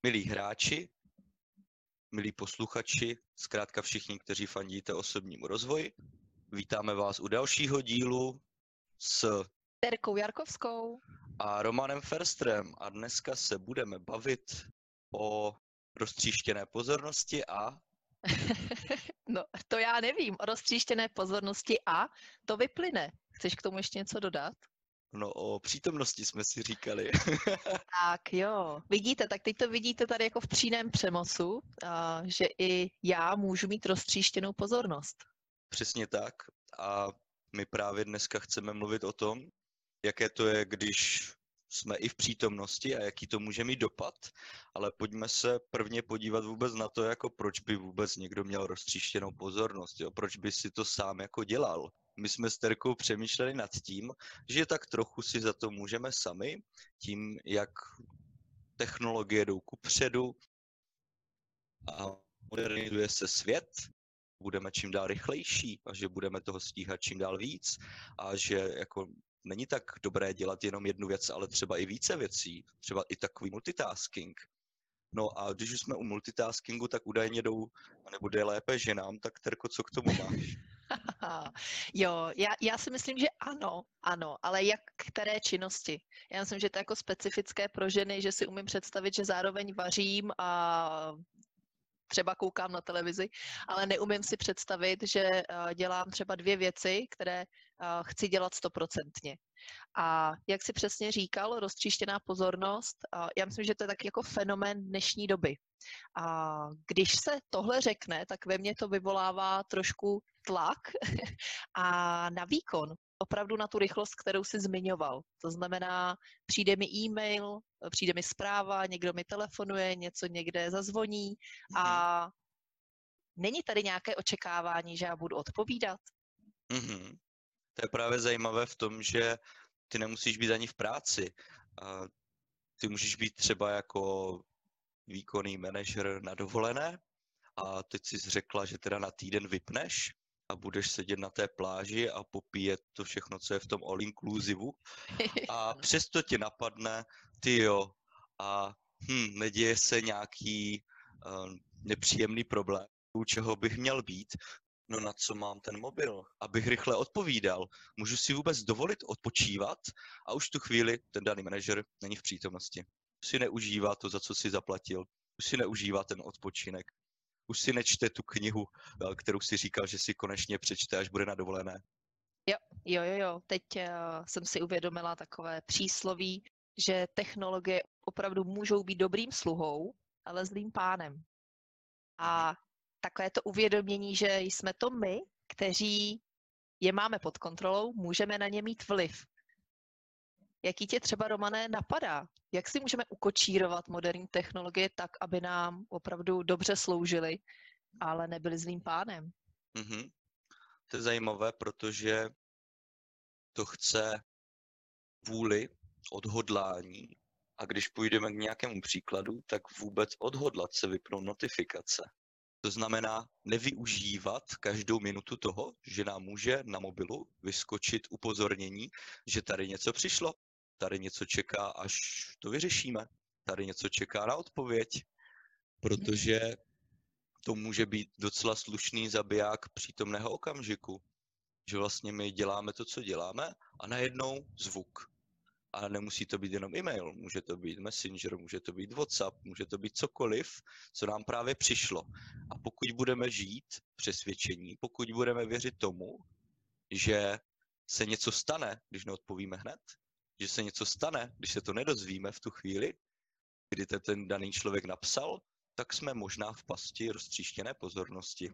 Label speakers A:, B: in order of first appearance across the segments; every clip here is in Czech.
A: Milí hráči, milí posluchači, zkrátka všichni, kteří fandíte osobnímu rozvoji, vítáme vás u dalšího dílu s
B: Terkou Jarkovskou
A: a Romanem Ferstrem a dneska se budeme bavit o roztříštěné pozornosti a...
B: No, to já nevím, o roztříštěné pozornosti a to vyplyne. Chceš k tomu ještě něco dodat?
A: No, o přítomnosti jsme si říkali.
B: Tak jo, vidíte, tak teď to vidíte tady jako v přímém přenosu, že i já můžu mít roztříštěnou pozornost.
A: Přesně tak. A my právě dneska chceme mluvit o tom, jaké to je, když jsme i v přítomnosti a jaký to může mít dopad, ale pojďme se prvně podívat vůbec na to, jako proč by vůbec někdo měl roztříštěnou pozornost, jo? Proč by si to sám jako dělal. My jsme s Terkou přemýšleli nad tím, že tak trochu si za to můžeme sami, tím, jak technologie jdou kupředu a modernizuje se svět, budeme čím dál rychlejší a že budeme toho stíhat čím dál víc a že jako není tak dobré dělat jenom jednu věc, ale třeba i více věcí, třeba i takový multitasking. No a když už jsme u multitaskingu, tak údajně jdou, nebo jde lépe ženám, tak Terko, co k tomu máš?
B: Jo, já si myslím, že ano, ale jak které činnosti? Já myslím, že to je jako specifické pro ženy, že si umím představit, že zároveň vařím a třeba koukám na televizi, ale neumím si představit, že dělám třeba 2 věci, které chci dělat 100%. A jak si přesně říkal, roztříštěná pozornost, já myslím, že to je tak jako fenomén dnešní doby. A když se tohle řekne, tak ve mně to vyvolává trošku tlak a na výkon, opravdu na tu rychlost, kterou jsi zmiňoval. To znamená, přijde mi e-mail, přijde mi zpráva, někdo mi telefonuje, něco někde zazvoní a není tady nějaké očekávání, že já budu odpovídat?
A: To je právě zajímavé v tom, že ty nemusíš být ani v práci. Ty můžeš být třeba jako výkonný manažer na dovolené a teď jsi řekla, že teda na týden vypneš a budeš sedět na té pláži a popíjet to všechno, co je v tom all inclusive a přesto tě napadne, tyjo, a neděje se nějaký nepříjemný problém, u čeho bych měl být. No na co mám ten mobil? Abych rychle odpovídal. Můžu si vůbec dovolit odpočívat a už tu chvíli ten daný manažer není v přítomnosti. Už si neužívá to, za co si zaplatil. Už si neužívá ten odpočinek. Už si nečte tu knihu, kterou si říkal, že si konečně přečte, až bude na dovolené.
B: Jo. Teď jsem si uvědomila takové přísloví, že technologie opravdu můžou být dobrým sluhou, ale zlým pánem. A takové to uvědomění, že jsme to my, kteří je máme pod kontrolou, můžeme na ně mít vliv. Jaký tě třeba, Romane, napadá? Jak si můžeme ukočírovat moderní technologie tak, aby nám opravdu dobře sloužily, ale nebyly zlým pánem?
A: To je zajímavé, protože to chce vůli, odhodlání. A když půjdeme k nějakému příkladu, tak vůbec odhodlat se vypnout notifikace. To znamená nevyužívat každou minutu toho, že nám může na mobilu vyskočit upozornění, že tady něco přišlo, tady něco čeká, až to vyřešíme, tady něco čeká na odpověď, protože to může být docela slušný zabiják přítomného okamžiku, že vlastně my děláme to, co děláme a najednou zvuk. A nemusí to být jenom e-mail, může to být Messenger, může to být WhatsApp, může to být cokoliv, co nám právě přišlo. A pokud budeme žít přesvědčení, pokud budeme věřit tomu, že se něco stane, když neodpovíme hned, že se něco stane, když se to nedozvíme v tu chvíli, kdy ten daný člověk napsal, tak jsme možná v pasti roztříštěné pozornosti.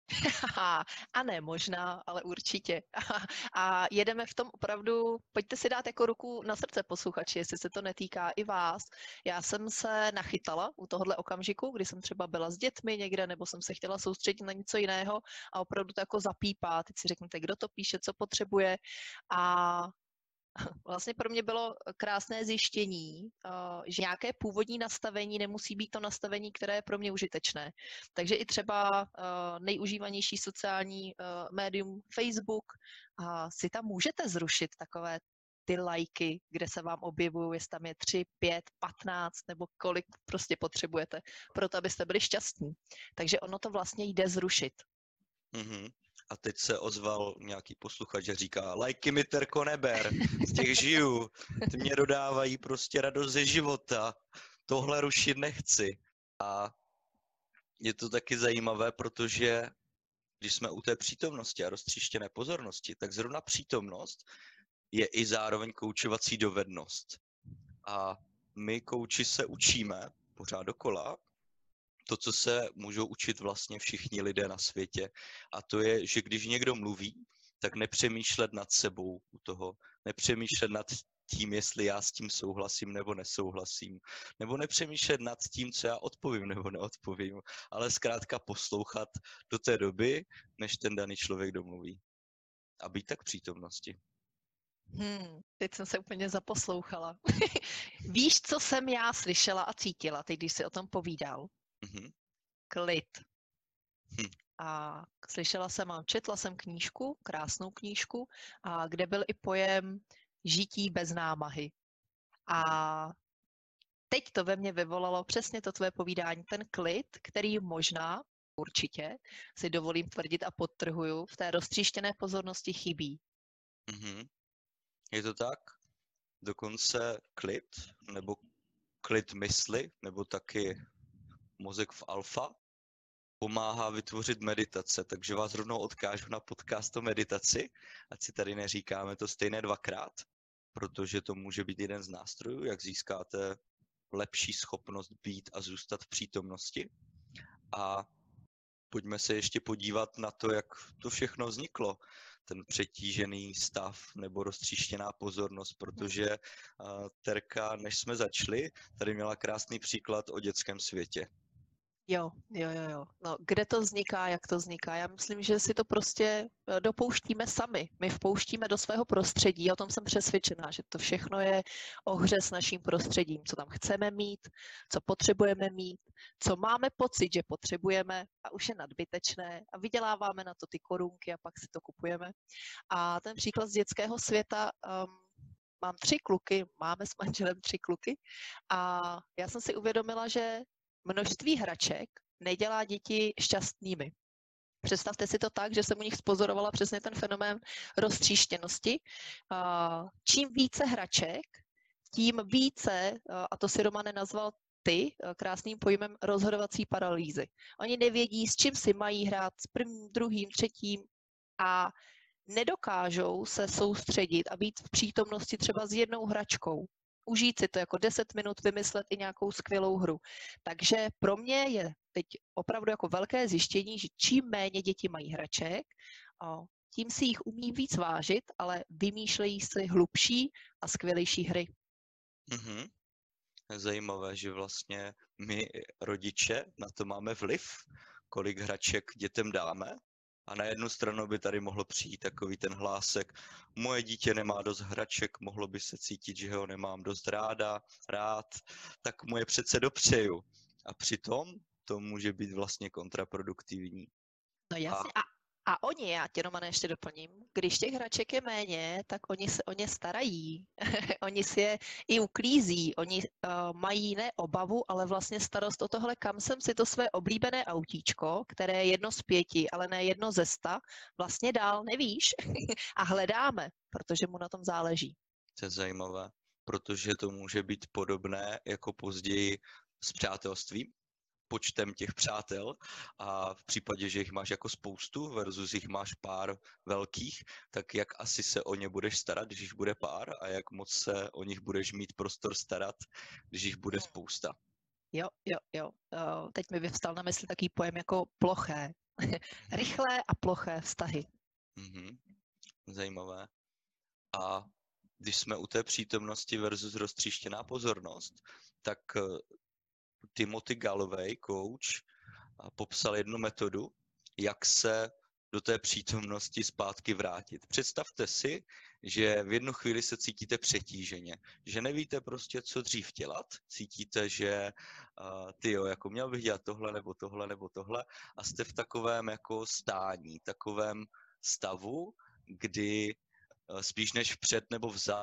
B: A ne možná, ale určitě. A jedeme v tom opravdu, pojďte si dát jako ruku na srdce, posluchači, jestli se to netýká i vás. Já jsem se nachytala u tohohle okamžiku, kdy jsem třeba byla s dětmi někde, nebo jsem se chtěla soustředit na něco jiného a opravdu to jako zapípá. Teď si řeknete, kdo to píše, co potřebuje. A vlastně pro mě bylo krásné zjištění, že nějaké původní nastavení nemusí být to nastavení, které je pro mě užitečné. Takže i třeba nejužívanější sociální médium Facebook si tam můžete zrušit takové ty lajky, kde se vám objevují, jestli tam je 3, 5, 15 nebo kolik prostě potřebujete, proto abyste byli šťastní. Takže ono to vlastně jde zrušit.
A: Mhm. A teď se ozval nějaký posluchač a říká, lajky mi, Terko, neber, z těch žiju, ty mě dodávají prostě radost ze života, tohle rušit nechci. A je to taky zajímavé, protože když jsme u té přítomnosti a roztříštěné pozornosti, tak zrovna přítomnost je i zároveň koučovací dovednost. A my kouči se učíme pořád dokola to, co se můžou učit vlastně všichni lidé na světě. A to je, že když někdo mluví, tak nepřemýšlet nad sebou u toho, nepřemýšlet nad tím, jestli já s tím souhlasím nebo nesouhlasím, nebo nepřemýšlet nad tím, co já odpovím nebo neodpovím, ale zkrátka poslouchat do té doby, než ten daný člověk domluví. A být tak v přítomnosti.
B: Teď jsem se úplně zaposlouchala. Víš, co jsem já slyšela a cítila, teď, když jsi o tom povídal?
A: Mhm.
B: Klid. A slyšela jsem a četla jsem knížku, krásnou knížku, a kde byl i pojem žití bez námahy. A teď to ve mně vyvolalo přesně to tvoje povídání, ten klid, který možná, určitě, si dovolím tvrdit a podtrhuju, v té roztříštěné pozornosti chybí.
A: Mhm. Je to tak? Dokonce klid, nebo klid mysli, nebo taky mozek v alfa, pomáhá vytvořit meditace, takže vás rovnou odkážu na podcast o meditaci, ať si tady neříkáme to stejné dvakrát, protože to může být jeden z nástrojů, jak získáte lepší schopnost být a zůstat v přítomnosti. A pojďme se ještě podívat na to, jak to všechno vzniklo, ten přetížený stav nebo roztříštěná pozornost, protože Terka, než jsme začali, tady měla krásný příklad o dětském světě.
B: Jo. No, kde to vzniká, jak to vzniká? Já myslím, že si to prostě dopouštíme sami. My vpouštíme do svého prostředí, o tom jsem přesvědčená, že to všechno je o hře s naším prostředím, co tam chceme mít, co potřebujeme mít, co máme pocit, že potřebujeme a už je nadbytečné a vyděláváme na to ty korunky a pak si to kupujeme. A ten příklad z dětského světa, mám 3 kluky, máme s manželem 3 kluky a já jsem si uvědomila, že množství hraček nedělá děti šťastnými. Představte si to tak, že jsem u nich spozorovala přesně ten fenomén roztříštěnosti. Čím více hraček, tím více, a to si Romane nazval ty krásným pojmem rozhodovací paralýzy. Oni nevědí, s čím si mají hrát, s prvním, druhým, třetím a nedokážou se soustředit a být v přítomnosti třeba s jednou hračkou. Užít si to jako 10 minut, vymyslet i nějakou skvělou hru. Takže pro mě je teď opravdu jako velké zjištění, že čím méně děti mají hraček, tím si jich umí víc vážit, ale vymýšlejí si hlubší a skvělejší hry.
A: Mhm. Zajímavé, že vlastně my rodiče na to máme vliv, kolik hraček dětem dáme. A na jednu stranu by tady mohlo přijít takový ten hlásek, moje dítě nemá dost hraček, mohlo by se cítit, že ho nemám dost rád, tak mu je přece dopřeju. A přitom to může být vlastně kontraproduktivní.
B: No jasně. A oni, já tě, Romane, ještě doplním, když těch hraček je méně, tak oni se o ně starají. Oni si je i uklízí. Oni mají ne obavu, ale vlastně starost o tohle, kam jsem si to své oblíbené autíčko, které je 1 z 5, ale ne 1 ze 100, vlastně dál nevíš. A hledáme, protože mu na tom záleží.
A: To je zajímavé, protože to může být podobné jako později s přátelstvím, počtem těch přátel a v případě, že jich máš jako spoustu versus jich máš pár velkých, tak jak asi se o ně budeš starat, když jich bude pár a jak moc se o nich budeš mít prostor starat, když jich bude spousta.
B: Jo. Teď mi vyvstal na mysli taký pojem jako ploché. Rychlé a ploché vztahy.
A: Zajímavé. A když jsme u té přítomnosti versus roztříštěná pozornost, tak Timothy Galloway, coach, popsal jednu metodu, jak se do té přítomnosti zpátky vrátit. Představte si, že v jednu chvíli se cítíte přetíženě, že nevíte prostě, co dřív dělat, cítíte, že jako měl bych dělat tohle nebo tohle a jste v takovém jako stání, takovém stavu, kdy spíš než vpřed nebo vzad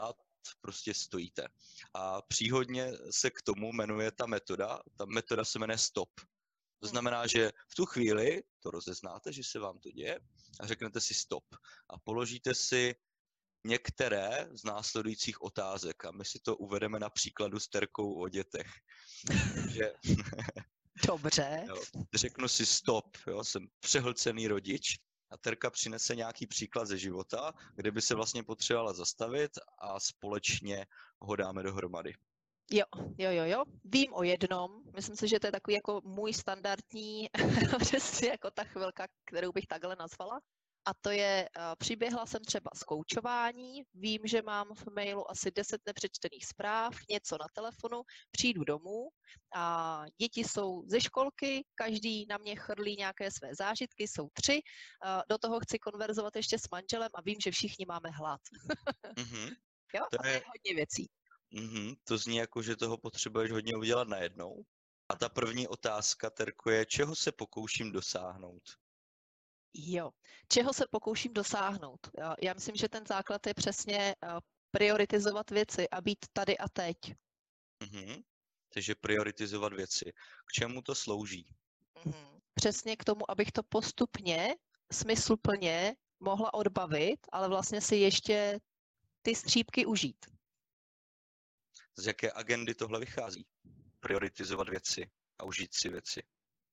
A: prostě stojíte. A příhodně se k tomu jmenuje ta metoda se jmenuje stop. To znamená, že v tu chvíli to rozeznáte, že se vám to děje a řeknete si stop a položíte si některé z následujících otázek a my si to uvedeme na příkladu s Terkou o dětech. Takže,
B: Dobře.
A: jo, řeknu si stop, jo, jsem přehlcený rodič a Terka přinese nějaký příklad ze života, kde by se vlastně potřebovala zastavit a společně ho dáme dohromady.
B: Jo. Vím o jednom. Myslím si, že to je takový jako můj standardní, přesně jako ta chvilka, kterou bych takhle nazvala. A to je, přiběhla jsem třeba z koučování, vím, že mám v mailu asi 10 nepřečtených zpráv, něco na telefonu, přijdu domů a děti jsou ze školky, každý na mě chrlí nějaké své zážitky, jsou 3, do toho chci konverzovat ještě s manželem a vím, že všichni máme hlad. Jo? To je hodně věcí.
A: To zní jako, že toho potřebuješ hodně udělat najednou. A ta první otázka, Terko, je, čeho se pokouším dosáhnout?
B: Jo, čeho se pokouším dosáhnout? Já myslím, že ten základ je přesně prioritizovat věci a být tady a teď.
A: Takže prioritizovat věci. K čemu to slouží?
B: Přesně k tomu, abych to postupně, smysluplně mohla odbavit, ale vlastně si ještě ty střípky užít.
A: Z jaké agendy tohle vychází? Prioritizovat věci a užít si věci.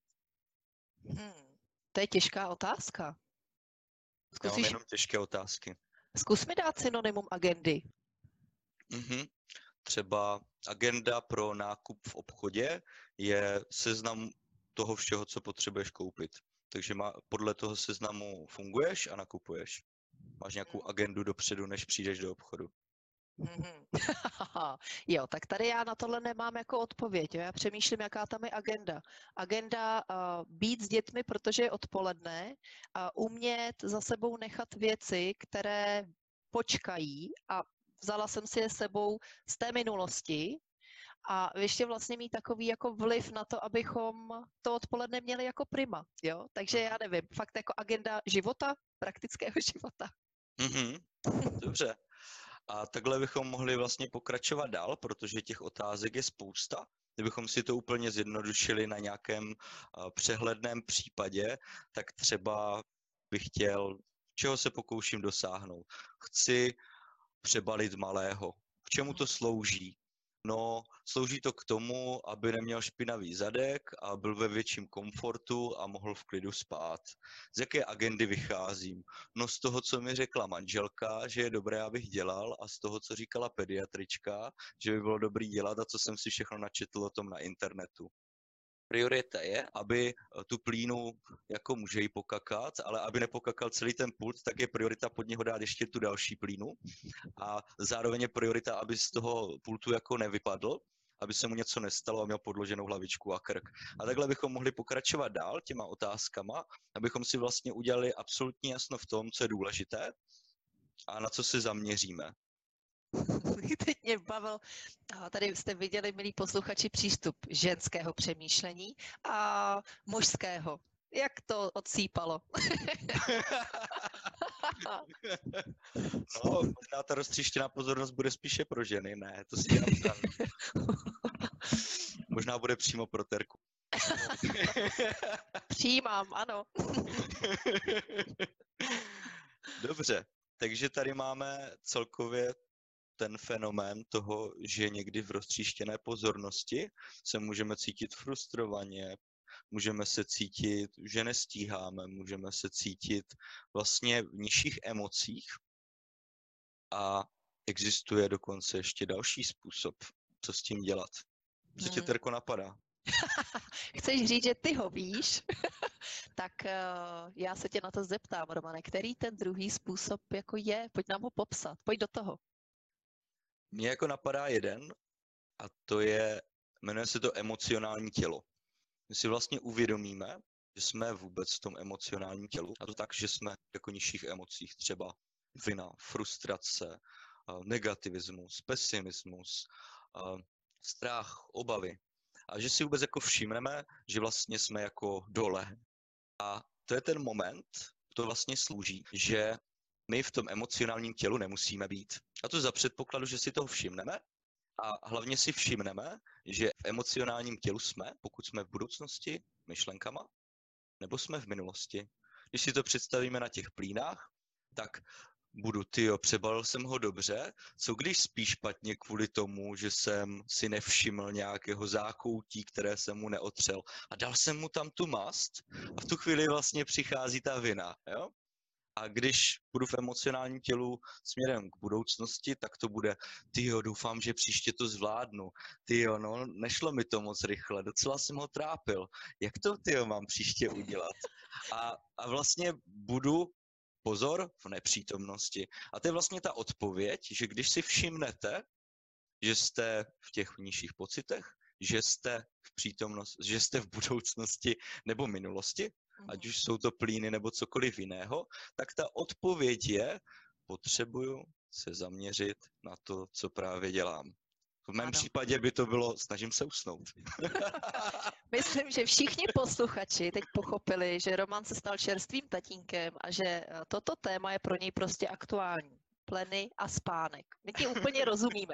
B: To je těžká otázka.
A: Já mám jenom těžké otázky.
B: Zkus mi dát synonymum agendy.
A: Třeba agenda pro nákup v obchodě je seznam toho všeho, co potřebuješ koupit. Takže podle toho seznamu funguješ a nakupuješ. Máš nějakou agendu dopředu, než přijdeš do obchodu.
B: Jo, tak tady já na tohle nemám jako odpověď. Jo? Já přemýšlím, jaká tam je agenda. Agenda být s dětmi, protože je odpoledne, a umět za sebou nechat věci, které počkají a vzala jsem si je sebou z té minulosti a ještě vlastně mít takový jako vliv na to, abychom to odpoledne měli jako prima. Jo? Takže já nevím, fakt jako agenda života, praktického života.
A: Dobře. A takhle bychom mohli vlastně pokračovat dál, protože těch otázek je spousta. Kdybychom si to úplně zjednodušili na nějakém přehledném případě, tak třeba bych chtěl, čeho se pokouším dosáhnout. Chci přebalit malého. K čemu to slouží? No, slouží to k tomu, aby neměl špinavý zadek a byl ve větším komfortu a mohl v klidu spát. Z jaké agendy vycházím? No z toho, co mi řekla manželka, že je dobré, abych dělal, a z toho, co říkala pediatrička, že by bylo dobrý dělat a co jsem si všechno načetl o tom na internetu. Priorita je, aby tu plínu jako může jí pokakat, ale aby nepokakal celý ten pult, tak je priorita pod něho dát ještě tu další plínu. A zároveň je priorita, aby z toho pultu jako nevypadl, aby se mu něco nestalo a měl podloženou hlavičku a krk. A takhle bychom mohli pokračovat dál těma otázkama, abychom si vlastně udělali absolutně jasno v tom, co je důležité a na co se zaměříme.
B: Teď mě bavil, tady jste viděli, milí posluchači, přístup ženského přemýšlení a mužského. Jak to odsýpalo?
A: No, možná ta roztříštěná pozornost bude spíše pro ženy, ne, to si dělám. Možná bude přímo pro Terku.
B: Přijímám, ano.
A: Dobře, takže tady máme celkově ten fenomén toho, že někdy v roztříštěné pozornosti se můžeme cítit frustrovaně, můžeme se cítit, že nestíháme, můžeme se cítit vlastně v nižších emocích a existuje dokonce ještě další způsob, co s tím dělat. Co tě, Terko, napadá?
B: Chceš říct, že ty ho víš? Tak já se tě na to zeptám, Romane, který ten druhý způsob jako je? Pojď nám ho popsat, pojď do toho.
A: Mně jako napadá jeden a to je, jmenuje se to emocionální tělo. My si vlastně uvědomíme, že jsme vůbec v tom emocionálním tělu. A to tak, že jsme jako nižších emocích, třeba vina, frustrace, negativismus, pesimismus, strach, obavy. A že si vůbec jako všimneme, že vlastně jsme jako dole. A to je ten moment, to vlastně slouží, že my v tom emocionálním tělu nemusíme být. A to za předpokladu, že si toho všimneme a hlavně si všimneme, že v emocionálním tělu jsme, pokud jsme v budoucnosti myšlenkama, nebo jsme v minulosti. Když si to představíme na těch plínách, tak budu, přebalil jsem ho dobře, co když spíš špatně kvůli tomu, že jsem si nevšiml nějakého zákoutí, které jsem mu neotřel a dal jsem mu tam tu mast a v tu chvíli vlastně přichází ta vina, jo? A když budu v emocionálním tělu směrem k budoucnosti, tak to bude, doufám, že příště to zvládnu. No, nešlo mi to moc rychle, docela jsem ho trápil. Jak to, mám příště udělat? A vlastně budu, pozor, v nepřítomnosti. A to je vlastně ta odpověď, že když si všimnete, že jste v těch nižších pocitech, že jste v přítomnosti, že jste v budoucnosti nebo minulosti, ať už jsou to plíny nebo cokoliv jiného, tak ta odpověď je, potřebuju se zaměřit na to, co právě dělám. V mém případě by to bylo, snažím se usnout.
B: Myslím, že všichni posluchači teď pochopili, že Roman se stal čerstvým tatínkem a že toto téma je pro něj prostě aktuální. Pleny a spánek. My ti úplně rozumíme.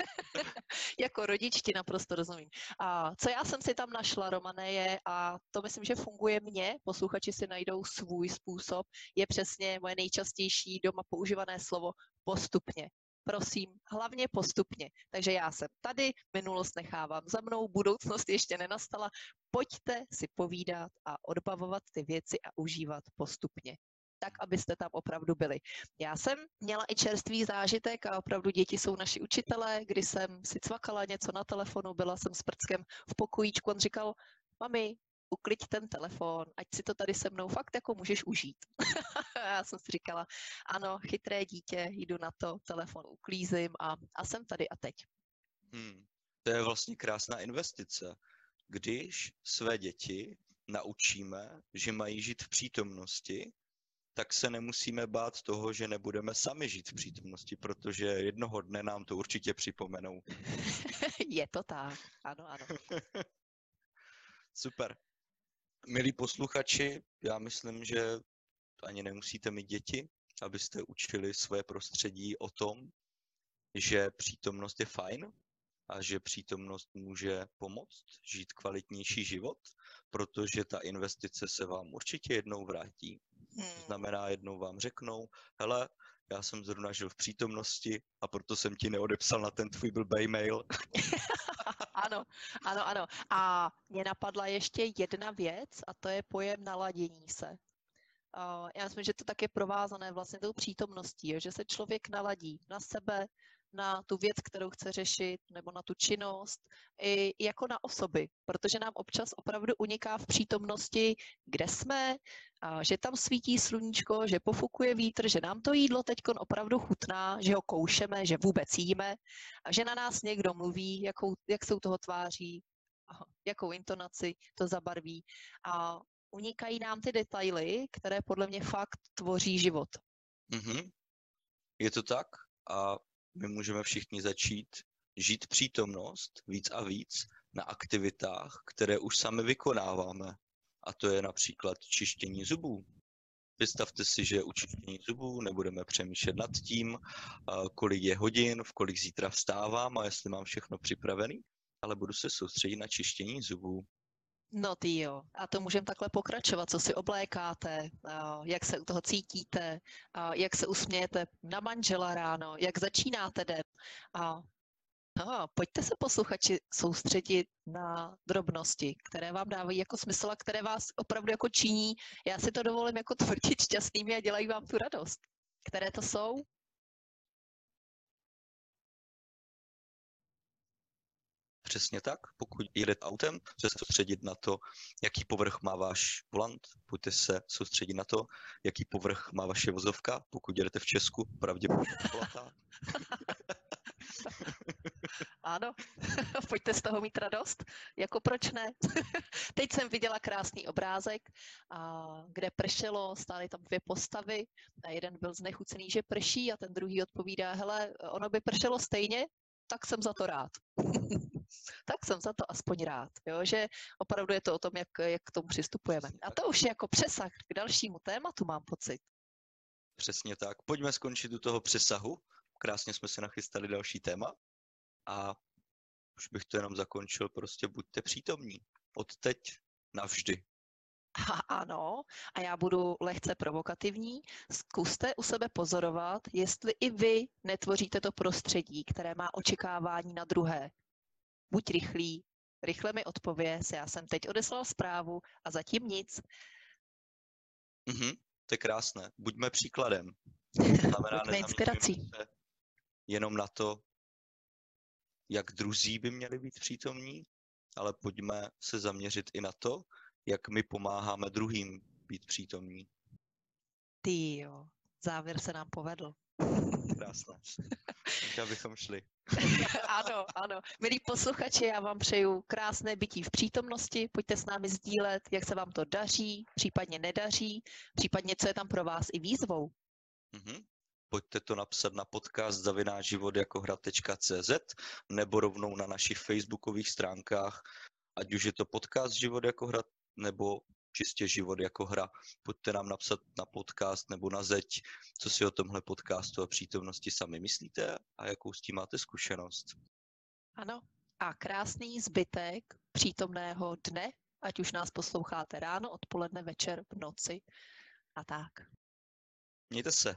B: Jako rodič ti naprosto rozumím. A co já jsem si tam našla, Romane, je, a to myslím, že funguje mně, posluchači si najdou svůj způsob, je přesně moje nejčastější doma používané slovo postupně. Prosím, hlavně postupně. Takže já jsem tady, minulost nechávám za mnou, budoucnost ještě nenastala. Pojďte si povídat a odbavovat ty věci a užívat postupně. Tak, abyste tam opravdu byli. Já jsem měla i čerstvý zážitek a opravdu děti jsou naši učitelé, kdy jsem si cvakala něco na telefonu, byla jsem s prckem v pokojíčku, on říkal, mami, ukliď ten telefon, ať si to tady se mnou fakt jako můžeš užít. Já jsem si říkala, ano, chytré dítě, jdu na to, telefon uklízím a jsem tady a teď.
A: To je vlastně krásná investice. Když své děti naučíme, že mají žít v přítomnosti, tak se nemusíme bát toho, že nebudeme sami žít v přítomnosti, protože jednoho dne nám to určitě připomenou.
B: Je to tak, ano, ano.
A: Super. Milí posluchači, já myslím, že ani nemusíte mít děti, abyste učili svoje prostředí o tom, že přítomnost je fajn a že přítomnost může pomoct žít kvalitnější život, protože ta investice se vám určitě jednou vrátí. To znamená, jednou vám řeknou, hele, já jsem zrovna žil v přítomnosti a proto jsem ti neodepsal na ten tvůj blbej mail.
B: Ano, ano, ano. A mě napadla ještě jedna věc a to je pojem naladění se. Já myslím, že to tak je provázané vlastně tou přítomností, že se člověk naladí na sebe, na tu věc, kterou chce řešit, nebo na tu činnost, i jako na osoby, protože nám občas opravdu uniká v přítomnosti, kde jsme, že tam svítí sluníčko, že pofukuje vítr, že nám to jídlo teďkon opravdu chutná, že ho koušeme, že vůbec jíme, a že na nás někdo mluví, jak se u toho tváří, jakou intonaci to zabarví. A unikají nám ty detaily, které podle mě fakt tvoří život.
A: Je to tak a my můžeme všichni začít žít přítomnost víc a víc na aktivitách, které už sami vykonáváme. A to je například čištění zubů. Představte si, že u čištění zubů nebudeme přemýšlet nad tím, kolik je hodin, v kolik zítra vstávám a jestli mám všechno připravený, ale budu se soustředit na čištění zubů.
B: No ty jo, a to můžeme takhle pokračovat, co si oblékáte, jak se u toho cítíte, jak se usmějete na manžela ráno, jak začínáte den. Pojďte se posluchači soustředit na drobnosti, které vám dávají jako smysl a které vás opravdu jako činí, já si to dovolím jako tvrdit, šťastnými a dělají vám tu radost. Které to jsou?
A: Přesně tak. Pokud jedete autem, se soustředit na to, jaký povrch má váš volant. Pojďte se soustředit na to, jaký povrch má vaše vozovka. Pokud jedete v Česku, pravděpodobně kolatá.
B: Ano, pojďte z toho mít radost. Jako proč ne? Teď jsem viděla krásný obrázek, kde pršelo, stály tam dvě postavy. A jeden byl znechucený, že prší a ten druhý odpovídá, hele, ono by pršelo stejně, tak jsem za to rád. Tak jsem za to aspoň rád, jo? Že opravdu je to o tom, jak k tomu přistupujeme. A to už je jako přesah k dalšímu tématu, mám pocit.
A: Přesně tak. Pojďme skončit u toho přesahu. Krásně jsme si nachystali další téma. A už bych to jenom zakončil, prostě buďte přítomní. Od teď navždy.
B: Ano, a já budu lehce provokativní. Zkuste u sebe pozorovat, jestli i vy netvoříte to prostředí, které má očekávání na druhé. Buď rychlý, rychle mi odpověz, já jsem teď odeslal zprávu a zatím nic.
A: To je krásné. Buďme příkladem. Znamená,
B: Buďme inspirací.
A: Se jenom na to, jak druzí by měli být přítomní, ale pojďme se zaměřit i na to, jak my pomáháme druhým být přítomní.
B: Tyjo, závěr se nám povedl.
A: Krásné. Tak abychom šli.
B: Ano. Milí posluchači, já vám přeju krásné bytí v přítomnosti. Pojďte s námi sdílet, jak se vám to daří, případně nedaří, případně co je tam pro vás i výzvou.
A: Pojďte to napsat na podcast@životjakohra.cz nebo rovnou na našich facebookových stránkách, ať už je to podcast Život jako hra nebo čistě Život jako hra. Pojďte nám napsat na podcast nebo na zeď, co si o tomhle podcastu a přítomnosti sami myslíte a jakou s tím máte zkušenost.
B: Ano, a krásný zbytek přítomného dne, ať už nás posloucháte ráno, odpoledne, večer, v noci a tak.
A: Mějte se.